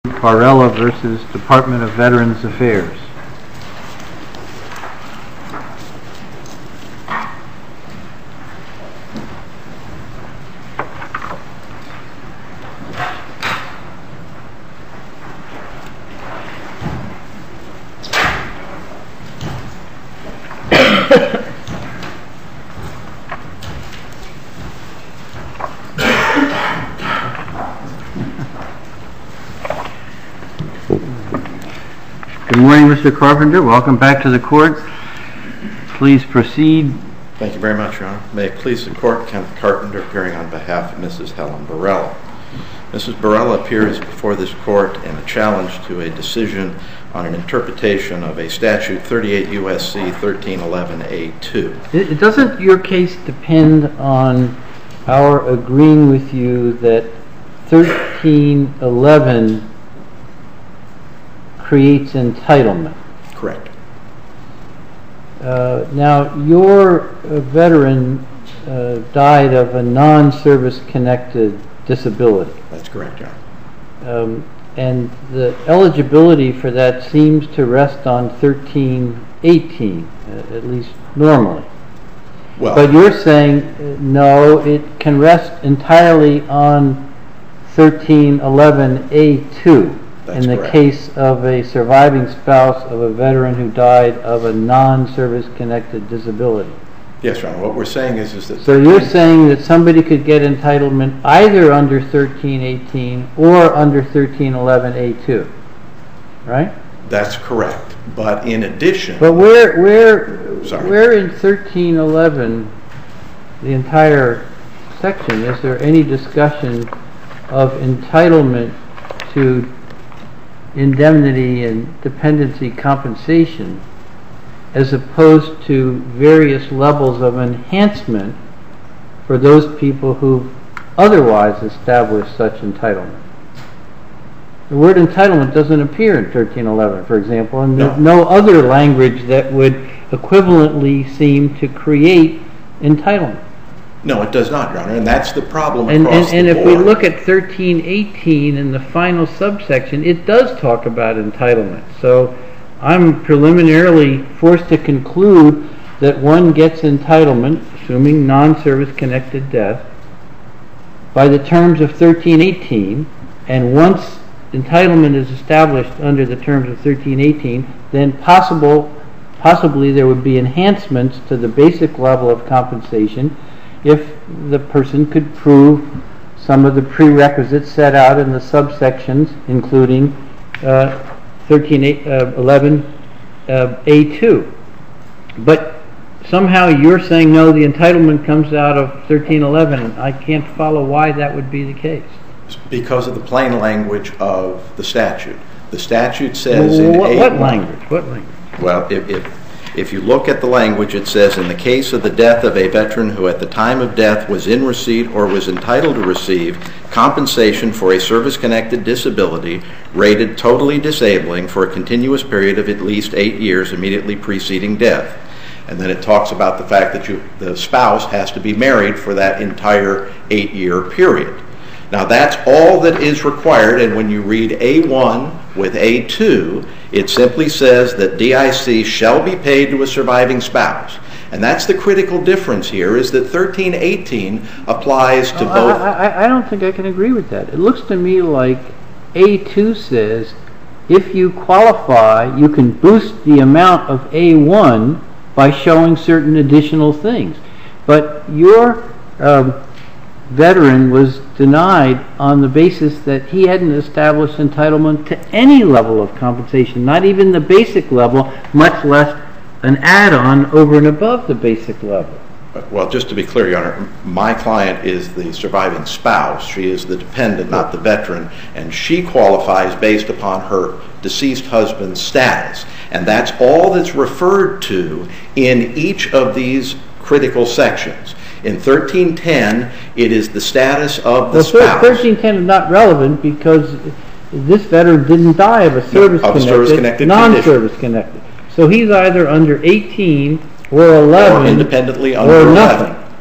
Barella versus Department of Veterans Affairs. Good morning, Mr. Carpenter. Welcome back to the court. Please proceed. Thank you very much, Your Honor. May it please the court, Kenneth Carpenter appearing on behalf of Mrs. Helen Barella. Mrs. Barella appears before this court in a challenge to a decision on an interpretation of a statute 38 U.S.C. 1311A2. Doesn't your case depend on our agreeing with you that 1311 creates entitlement? Correct. Now, your veteran died of a non-service connected disability. That's correct, Your Honor. And the eligibility for that seems to rest on 1318, at least normally. Well, but you're saying no, it can rest entirely on 1311A2. That's in the correct. Case of a surviving spouse of a veteran who died of a non-service connected disability. Yes, Your Honor. What we're saying is that... So you're saying that somebody could get entitlement either under 1318 or under 1311A2, right? That's correct. But in addition... But where in 1311, the entire section, is there any discussion of entitlement to indemnity and dependency compensation as opposed to various levels of enhancement for those people who otherwise established such entitlement? The word entitlement doesn't appear in 1311, for example, and there's no other language that would equivalently seem to create entitlement. No, it does not, Your Honor, and that's the problem across the board. And if we look at 1318 in the final subsection, it does talk about entitlement. So I'm preliminarily forced to conclude that one gets entitlement, assuming non-service connected death, by the terms of 1318, and once entitlement is established under the terms of 1318, then possibly there would be enhancements to the basic level of compensation if the person could prove some of the prerequisites set out in the subsections, including 1311A2. But somehow you're saying, no, the entitlement comes out of 1311, and I can't follow why that would be the case. Because of the plain language of the statute. The statute says in A1... What language? Well, if you look at the language, it says, in the case of the death of a veteran who at the time of death was in receipt or was entitled to receive compensation for a service-connected disability rated totally disabling for a continuous period of at least 8 years immediately preceding death. And then it talks about the fact that the spouse has to be married for that entire 8-year period. Now that's all that is required, and when you read A1 with A2, it simply says that DIC shall be paid to a surviving spouse. And that's the critical difference here, is that 1318 applies to both... I don't think I can agree with that. It looks to me like A2 says if you qualify, you can boost the amount of A1 by showing certain additional things. But your veteran was denied on the basis that he hadn't established entitlement to any level of compensation, not even the basic level, much less an add-on over and above the basic level. Well, just to be clear, Your Honor, my client is the surviving spouse. She is the dependent, not the veteran, and she qualifies based upon her deceased husband's status. And that's all that's referred to in each of these critical sections. In 1310, it is the status of the spouse. 1310 is not relevant because this veteran didn't die of a service-connected, non-service-connected. So he's either under 18 or 11 or independently under or 11. nothing.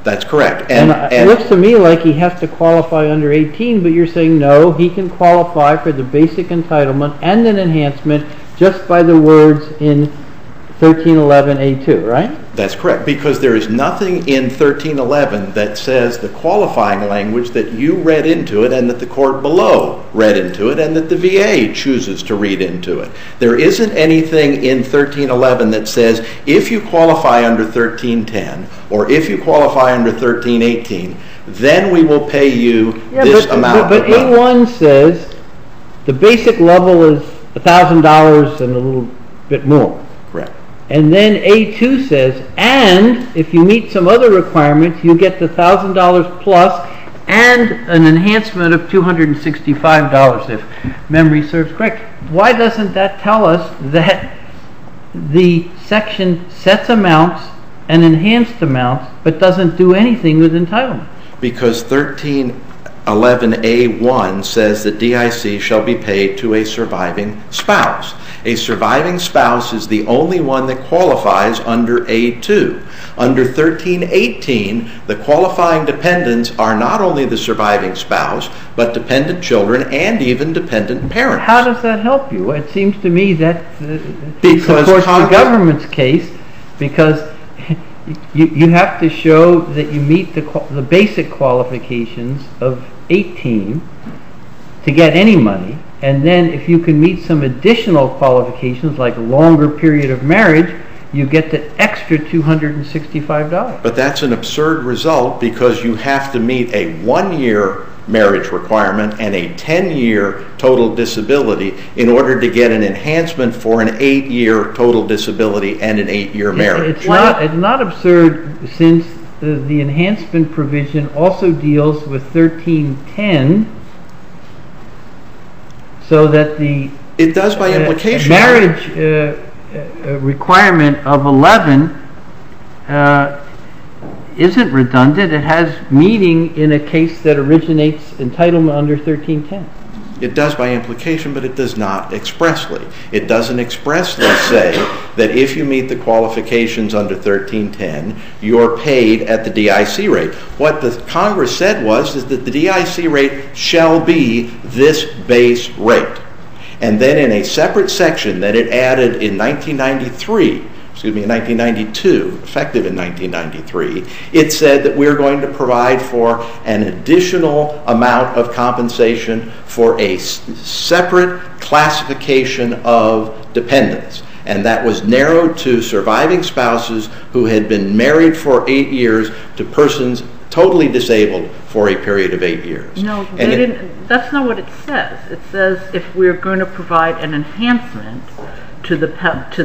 That's correct. And it looks to me like he has to qualify under 18, but you're saying no, he can qualify for the basic entitlement and an enhancement just by the words in 1311A2, right? That's correct, because there is nothing in 1311 that says the qualifying language that you read into it and that the court below read into it and that the VA chooses to read into it. There isn't anything in 1311 that says if you qualify under 1310 or if you qualify under 1318, then we will pay you this amount of money. But A1 says the basic level is $1,000 and a little bit more. Correct. And then A2 says, and if you meet some other requirements, you get the $1,000 plus and an enhancement of $265 if memory serves correct. Why doesn't that tell us that the section sets amounts and enhanced amounts but doesn't do anything with entitlement? Because 1311A1 says that DIC shall be paid to a surviving spouse. A surviving spouse is the only one that qualifies under A2. Under 1318, the qualifying dependents are not only the surviving spouse, but dependent children and even dependent parents. How does that help you? It seems to me that supports the government's case, because you have to show that you meet the basic qualifications of 18 to get any money. And then if you can meet some additional qualifications like a longer period of marriage, you get the extra $265. But that's an absurd result, because you have to meet a 1-year marriage requirement and a 10-year total disability in order to get an enhancement for an 8-year total disability and an 8-year marriage. It's not absurd, since the enhancement provision also deals with 1310, so that the it does by implication. Marriage requirement of 11 isn't redundant. It has meaning in a case that originates entitlement under 1310. It does by implication, but it does not expressly. It doesn't expressly say that if you meet the qualifications under 1310, you're paid at the DIC rate. What the Congress said was that the DIC rate shall be this base rate. And then in a separate section that it added in 1992, effective in 1993, it said that we're going to provide for an additional amount of compensation for a separate classification of dependents. And that was narrowed to surviving spouses who had been married for 8 years to persons totally disabled for a period of 8 years. No, that's not what it says. It says if we're going to provide an enhancement to the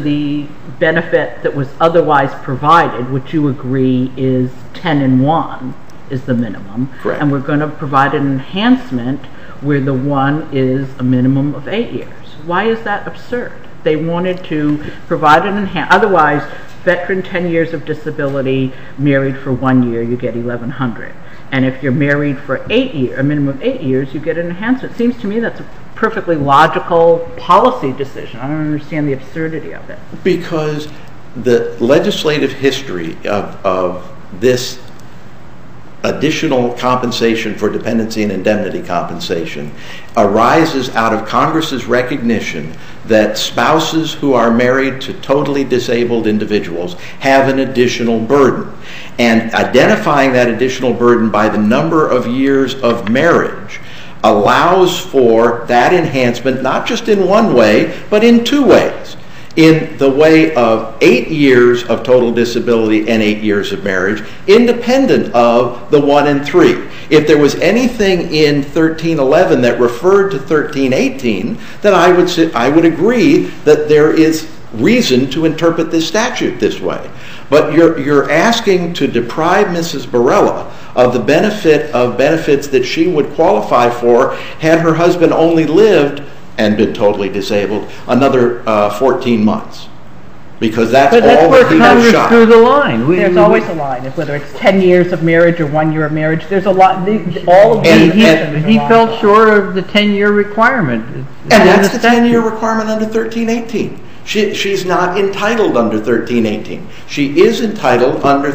benefit that was otherwise provided, which you agree is 10 and 1 is the minimum. Correct. And we're going to provide an enhancement where the 1 is a minimum of 8 years. Why is that absurd? They wanted to provide an enhancement. Otherwise, veteran 10 years of disability, married for 1 year, you get $1,100. And if you're married for a minimum of 8 years, you get an enhancement. It seems to me that's a perfectly logical policy decision. I don't understand the absurdity of it. Because the legislative history of this additional compensation for dependency and indemnity compensation arises out of Congress's recognition that spouses who are married to totally disabled individuals have an additional burden. And identifying that additional burden by the number of years of marriage allows for that enhancement, not just in one way, but in two ways. In the way of 8 years of total disability and 8 years of marriage, independent of the 1 and 3. If there was anything in 1311 that referred to 1318, then I would agree that there is reason to interpret this statute this way. But you're asking to deprive Mrs. Barella of the benefit of benefits that she would qualify for had her husband only lived and been totally disabled another 14 months. Because that's all that he was shot. Through the line. There's always a line, whether it's 10 years of marriage or 1 year of marriage. There's a lot. All of these. He fell short of the 10-year requirement. And that's the 10-year requirement under 1318. She's not entitled under 1318. She is entitled under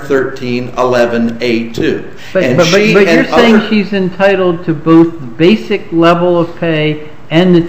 1311A2. But you're saying she's entitled to both the basic level of pay and the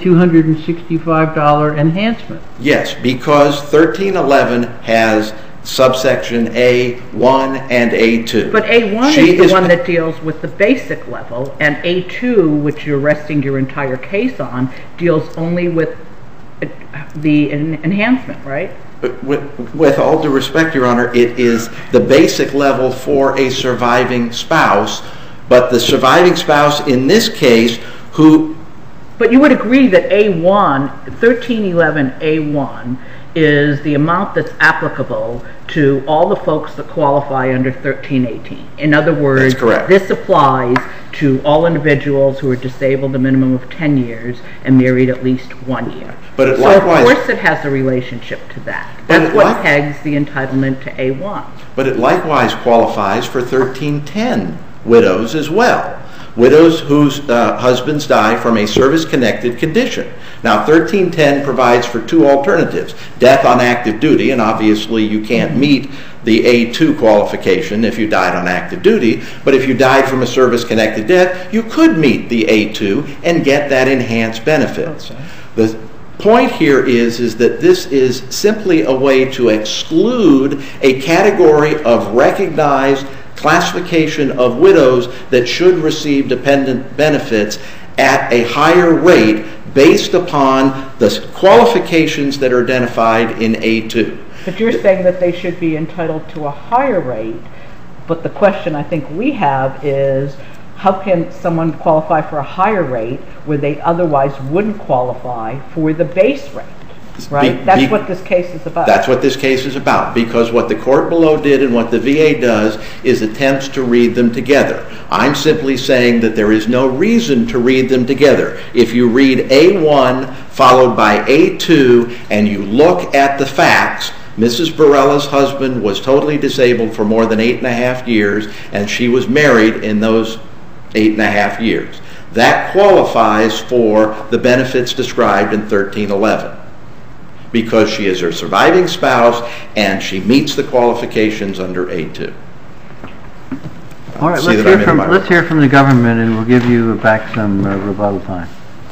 $265 enhancement. Yes, because 1311 has subsection A1 and A2. But A1 is the one that deals with the basic level, and A2, which you're resting your entire case on, deals only with the enhancement, right? With all due respect, Your Honor, it is the basic level for a surviving spouse, but the surviving spouse in this case who... But you would agree that A1, 1311A1, is the amount that's applicable to all the folks that qualify under 1318. In other words, that's correct. This applies to all individuals who are disabled a minimum of 10 years and married at least 1 year. But of course it has a relationship to that. That's what pegs the entitlement to A1. But it likewise qualifies for 1310 widows as well. Widows whose husbands die from a service-connected condition. Now, 1310 provides for two alternatives. Death on active duty, and obviously you can't meet the A2 qualification if you died on active duty, but if you died from a service-connected death, you could meet the A2 and get that enhanced benefits. Okay. The point here is that this is simply a way to exclude a category of recognized classification of widows that should receive dependent benefits at a higher rate based upon the qualifications that are identified in A2. But you're saying that they should be entitled to a higher rate, but the question I think we have is, how can someone qualify for a higher rate where they otherwise wouldn't qualify for the base rate? Right? That's what this case is about. That's what this case is about, because what the court below did and what the VA does is attempts to read them together. I'm simply saying that there is no reason to read them together. If you read A1 followed by A2 and you look at the facts, Mrs. Barella's husband was totally disabled for more than 8.5 years, and she was married in those 8.5 years. That qualifies for the benefits described in 1311. Because she is her surviving spouse and she meets the qualifications under A2. All right, let's hear from the government, and we'll give you back some rebuttal time.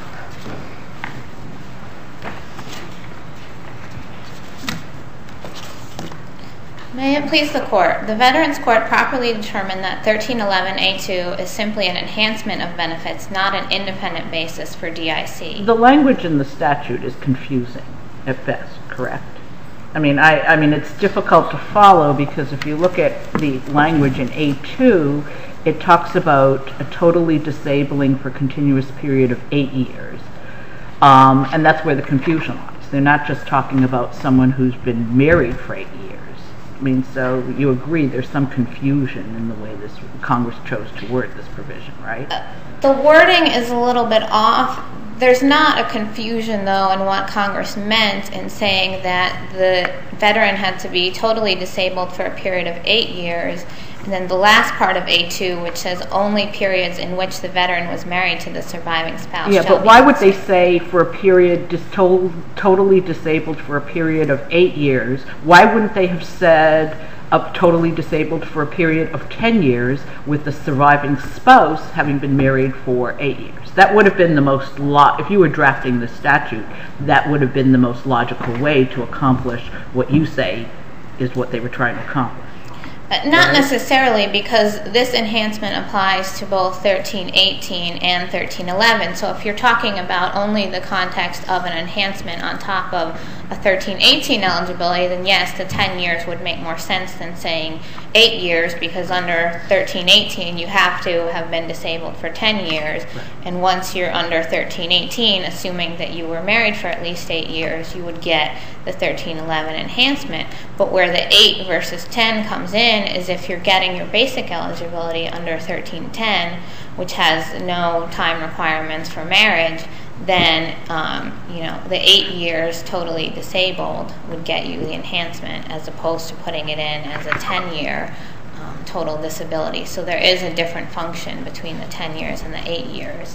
May it please the Court. The Veterans Court properly determined that 1311A2 is simply an enhancement of benefits, not an independent basis for DIC. The language in the statute is confusing at best, correct? I mean, it's difficult to follow because if you look at the language in A2, it talks about a totally disabling for a continuous period of 8 years. And that's where the confusion lies. They're not just talking about someone who's been married for 8 years. I mean, so you agree there's some confusion in the way this Congress chose to word this provision, right? The wording is a little bit off. There's not a confusion, though, in what Congress meant in saying that the veteran had to be totally disabled for a period of 8 years, and then the last part of A2, which says only periods in which the veteran was married to the surviving spouse. Yeah, but why would they say for a period totally disabled for a period of 8 years? Why wouldn't they have said totally disabled for a period of 10 years with the surviving spouse having been married for 8 years? That would have been the most, if you were drafting the statute, that would have been the most logical way to accomplish what you say is what they were trying to accomplish. Not necessarily, because this enhancement applies to both 1318 and 1311. So if you're talking about only the context of an enhancement on top of a 1318 eligibility, then yes, the 10 years would make more sense than saying 8 years, because under 1318 you have to have been disabled for 10 years. Right. And once you're under 1318, assuming that you were married for at least 8 years, you would get the 1311 enhancement. But where the 8 versus 10 comes in is if you're getting your basic eligibility under 1310, which has no time requirements for marriage, then the 8 years totally disabled would get you the enhancement, as opposed to putting it in as a 10-year total disability. So there is a different function between the 10 years and the 8 years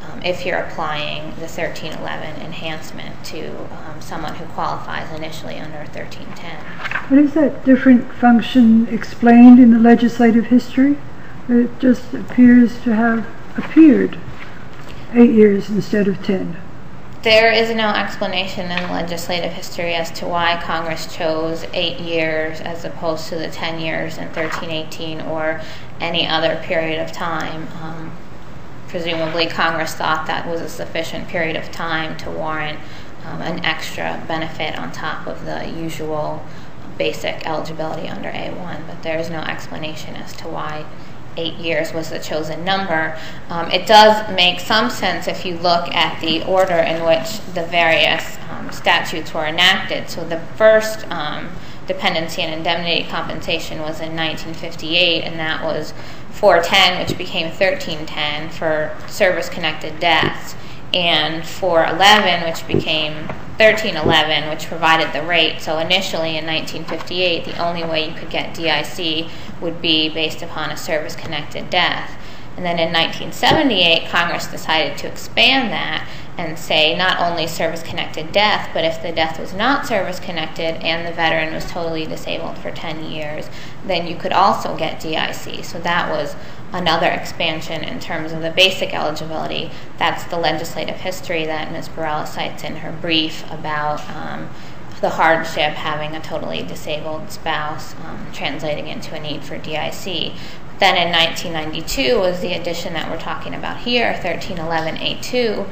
if you're applying the 1311 enhancement to someone who qualifies initially under 1310. But is that different function explained in the legislative history? It just appears to have appeared 8 years instead of 10. There is no explanation in legislative history as to why Congress chose 8 years as opposed to the 10 years in 1318 or any other period of time. Presumably Congress thought that was a sufficient period of time to warrant an extra benefit on top of the usual basic eligibility under A1, but there is no explanation as to why 8 years was the chosen number. It does make some sense if you look at the order in which the various statutes were enacted. So the first dependency and indemnity compensation was in 1958, and that was 410, which became 1310 for service-connected deaths, and 411, which became 1311, which provided the rate. So initially in 1958, the only way you could get DIC would be based upon a service-connected death. And then in 1978, Congress decided to expand that and say not only service-connected death, but if the death was not service-connected and the veteran was totally disabled for 10 years, then you could also get DIC. So that was another expansion in terms of the basic eligibility. That's the legislative history that Ms. Barela cites in her brief about the hardship having a totally disabled spouse translating into a need for DIC. Then in 1992 was the addition that we're talking about here, 1311A2,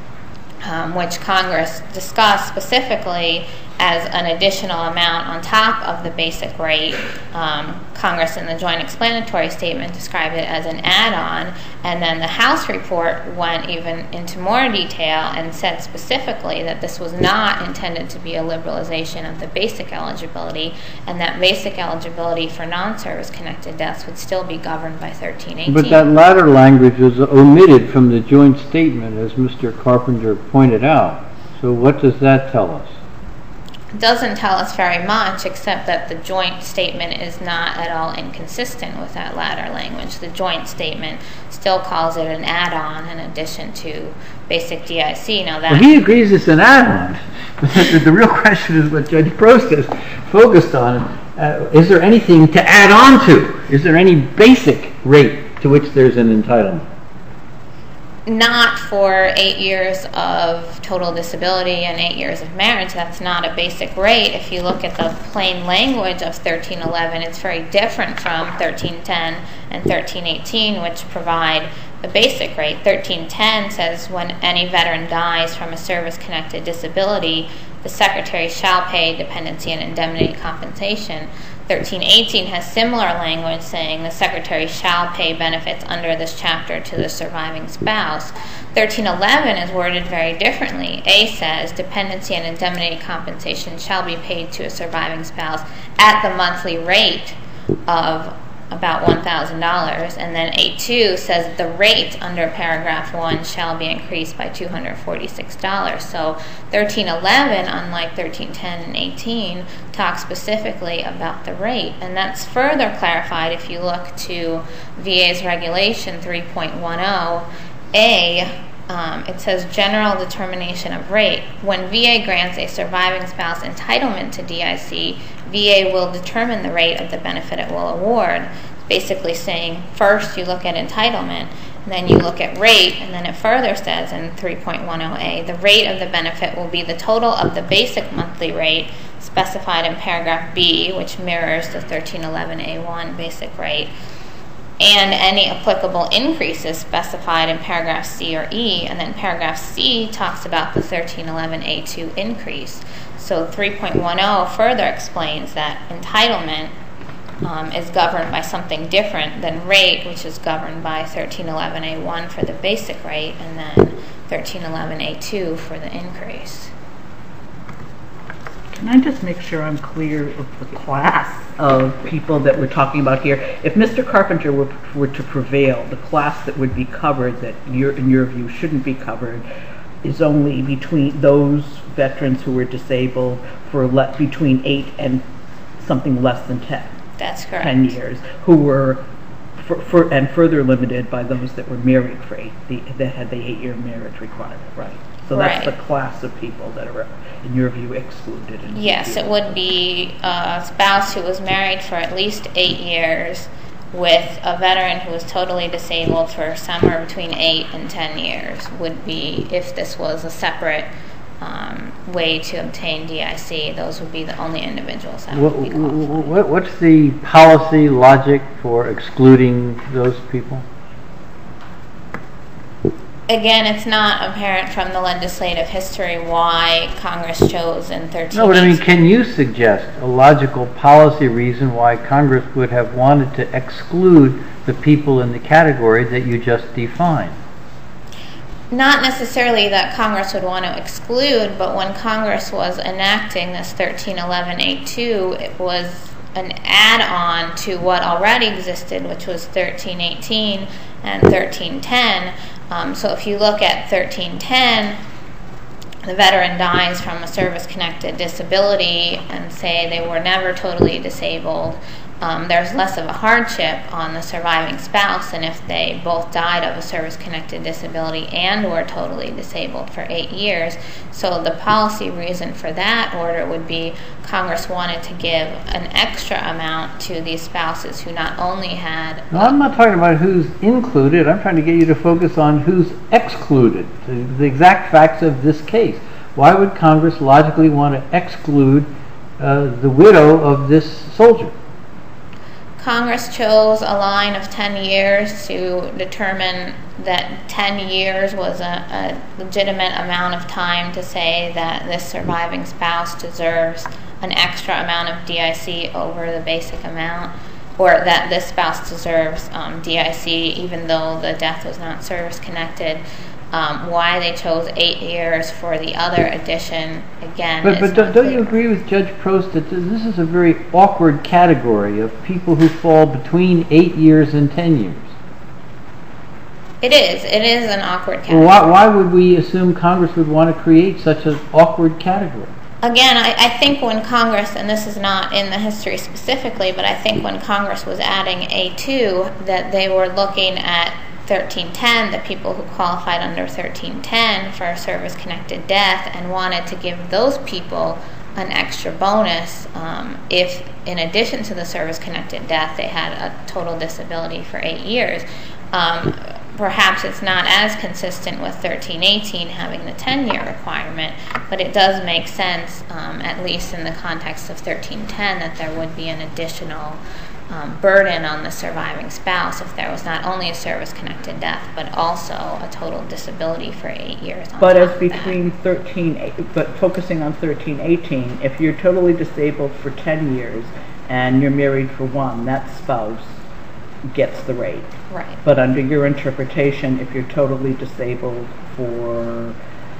which Congress discussed specifically as an additional amount on top of the basic rate. Congress in the joint explanatory statement described it as an add-on, and then the House report went even into more detail and said specifically that this was not intended to be a liberalization of the basic eligibility, and that basic eligibility for non-service connected deaths would still be governed by 1318. But that latter language was omitted from the joint statement, as Mr. Carpenter pointed out. So what does that tell us? It doesn't tell us very much, except that the joint statement is not at all inconsistent with that latter language. The joint statement still calls it an add-on in addition to basic DIC. Now that he agrees it's an add-on. The real question is what Judge Prost has focused on. Is there anything to add on to? Is there any basic rate to which there's an entitlement? Not for 8 years of total disability and 8 years of marriage. That's not a basic rate. If you look at the plain language of 1311, it's very different from 1310 and 1318, which provide the basic rate. 1310 says when any veteran dies from a service-connected disability, the Secretary shall pay dependency and indemnity compensation. 1318 has similar language saying the Secretary shall pay benefits under this chapter to the surviving spouse. 1311 is worded very differently. A says dependency and indemnity compensation shall be paid to a surviving spouse at the monthly rate of about $1,000, and then A2 says the rate under paragraph 1 shall be increased by $246. So 1311, unlike 1310 and 18, talks specifically about the rate, and that's further clarified if you look to VA's regulation 3.10A. It says general determination of rate. When VA grants a surviving spouse entitlement to DIC, VA will determine the rate of the benefit it will award. Basically saying first you look at entitlement, and then you look at rate, and then it further says in 3.10A, the rate of the benefit will be the total of the basic monthly rate specified in paragraph B, which mirrors the 1311A1 basic rate, and any applicable increases specified in paragraph C or E, and then paragraph C talks about the 1311A2 increase. So 3.10 further explains that entitlement is governed by something different than rate, which is governed by 1311A1 for the basic rate, and then 1311A2 for the increase. Can I just make sure I'm clear of the class of people that we're talking about here? If Mr. Carpenter were to prevail, the class that would be covered that in your view shouldn't be covered is only between those veterans who were disabled for between 8 and something less than 10. That's correct. 10 years, who were and further limited by those that were married for that had the 8-year marriage requirement, right? So that's the class of people that are, in your view, excluded. Yes, it would be a spouse who was married for at least 8 years with a veteran who was totally disabled for somewhere between 8 and 10 years would be, if this was a separate way to obtain DIC, those would be the only individuals that would be qualified. What's the policy logic for excluding those people? Again, it's not apparent from the legislative history why Congress chose in 1318. No, but I mean, can you suggest a logical policy reason why Congress would have wanted to exclude the people in the category that you just defined? Not necessarily that Congress would want to exclude, but when Congress was enacting this 1311A2, it was an add-on to what already existed, which was 1318 and 1310. So if you look at 1310, the veteran dies from a service-connected disability and say they were never totally disabled, there's less of a hardship on the surviving spouse than if they both died of a service-connected disability and were totally disabled for 8 years. So the policy reason for that order would be Congress wanted to give an extra amount to these spouses who not only had... No, I'm not talking about who's included. I'm trying to get you to focus on who's excluded, the exact facts of this case. Why would Congress logically want to exclude the widow of this soldier? Congress chose a line of 10 years to determine that 10 years was a legitimate amount of time to say that this surviving spouse deserves an extra amount of DIC over the basic amount, or that this spouse deserves DIC even though the death was not service-connected. Why they chose 8 years for the other addition, again, But don't you agree with Judge Prost that this is a very awkward category of people who fall between 8 years and 10 years? It is an awkward category. Well, why would we assume Congress would want to create such an awkward category? Again, I think when Congress, and this is not in the history specifically, but I think when Congress was adding A2, that they were looking at 1310, the people who qualified under 1310 for a service-connected death, and wanted to give those people an extra bonus if, in addition to the service-connected death, they had a total disability for 8 years. Perhaps it's not as consistent with 1318 having the 10-year requirement, but it does make sense, at least in the context of 1310, that there would be an additional burden on the surviving spouse if there was not only a service-connected death, but also a total disability for 8 years. But as between but focusing on 1318, if you're totally disabled for 10 years and you're married for 1, that spouse gets the rate. Right. But under your interpretation, if you're totally disabled for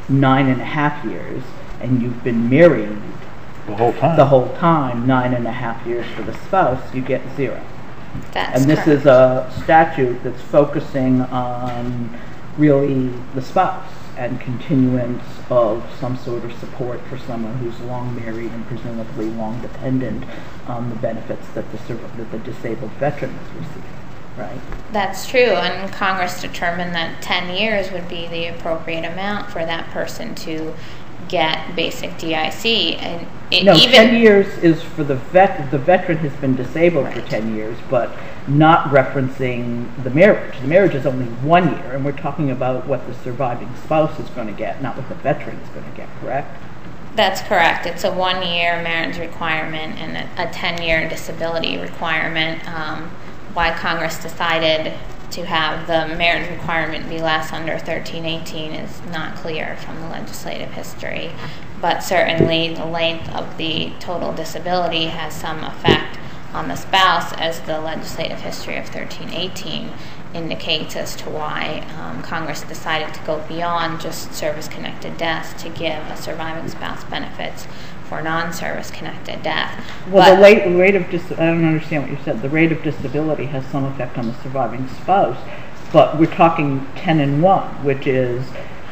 9.5 years and you've been married the whole time, 9.5 years for the spouse, you get 0. That's and this correct. is a statute that's focusing on really the spouse and continuance of some sort of support for someone who's long married and presumably long dependent on the benefits that the disabled veteran is receiving. Right. That's true, and Congress determined that 10 years would be the appropriate amount for that person to get basic DIC. And 10 years is for the veteran has been disabled for 10 years, but not referencing the marriage. The marriage is only 1 year, and we're talking about what the surviving spouse is going to get, not what the veteran is going to get, correct? That's correct. It's a 1-year marriage requirement and a 10-year disability requirement. Why Congress decided to have the marriage requirement be less under 1318 is not clear from the legislative history, but certainly the length of the total disability has some effect on the spouse, as the legislative history of 1318 indicates as to why Congress decided to go beyond just service-connected deaths to give a surviving spouse benefits for non-service-connected death. Well, the rate of I don't understand what you said. The rate of disability has some effect on the surviving spouse, but we're talking 10 and 1, which is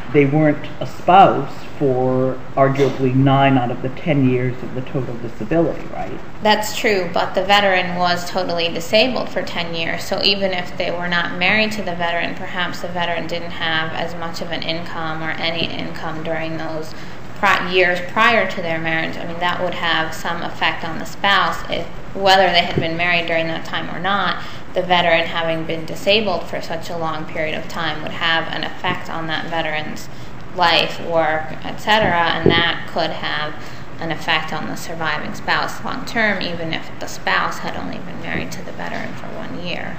they weren't a spouse for arguably 9 out of the 10 years of the total disability, right? That's true, but the veteran was totally disabled for 10 years, so even if they were not married to the veteran, perhaps the veteran didn't have as much of an income or any income during those years prior to their marriage. I mean, that would have some effect on the spouse. Whether they had been married during that time or not, the veteran having been disabled for such a long period of time would have an effect on that veteran's life, work, etc., and that could have an effect on the surviving spouse long term, even if the spouse had only been married to the veteran for 1 year.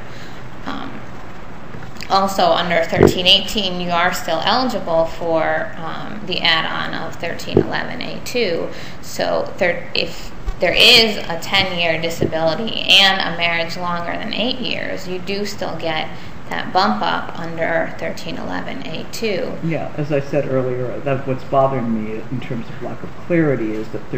Also, under 1318, you are still eligible for the add-on of 1311A2. So if there is a 10-year disability and a marriage longer than 8 years, you do still get that bump up under 1311A2. Yeah, as I said earlier, that's what's bothering me in terms of lack of clarity is that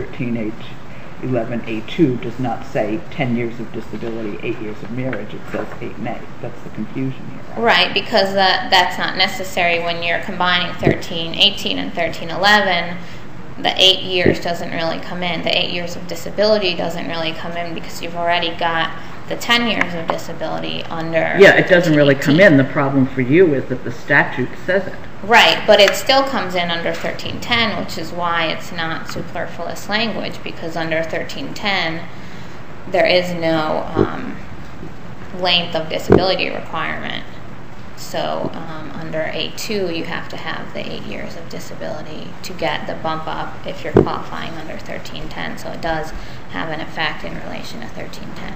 1311A2 does not say 10 years of disability, 8 years of marriage. It says 8 and 8. That's the confusion here. Right, because that's not necessary when you're combining 1318 and 1311. The 8 years doesn't really come in. The 8 years of disability doesn't really come in because you've already got the 10 years of disability under. Yeah, it doesn't really come in. The problem for you is that the statute says it. Right, but it still comes in under 1310, which is why it's not superfluous language, because under 1310 there is no length of disability requirement. So under A2 you have to have the 8 years of disability to get the bump up if you're qualifying under 1310. So it does have an effect in relation to 1310.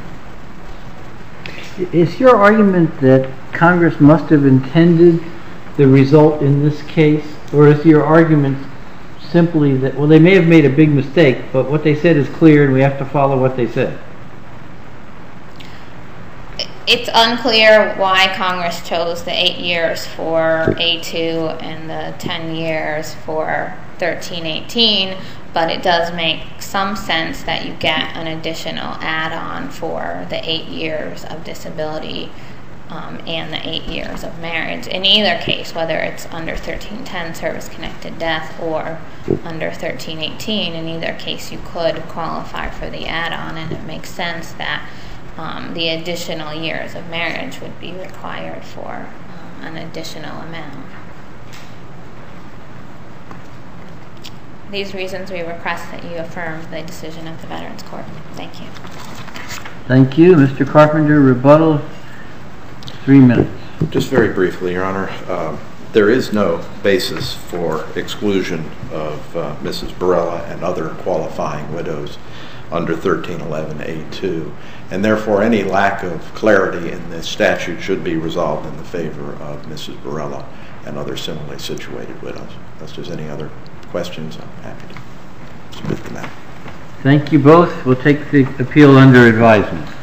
Is your argument that Congress must have intended the result in this case, or is your argument simply that, well, they may have made a big mistake, but what they said is clear and we have to follow what they said? It's unclear why Congress chose the 8 years for A2 and the 10 years for 1318, but it does make some sense that you get an additional add-on for the 8 years of disability and the 8 years of marriage. In either case, whether it's under 1310 service-connected death or under 1318, in either case you could qualify for the add-on, and it makes sense that the additional years of marriage would be required for an additional amount. These reasons we request that you affirm the decision of the Veterans Court. Thank you. Thank you. Mr. Carpenter, rebuttal, 3 minutes. Just very briefly, Your Honor, there is no basis for exclusion of Mrs. Barela and other qualifying widows under 1311A2, and therefore any lack of clarity in this statute should be resolved in the favor of Mrs. Barela and other similarly situated widows. Unless there's any other questions, I'm happy to submit them out. Thank you both. We'll take the appeal under advisement.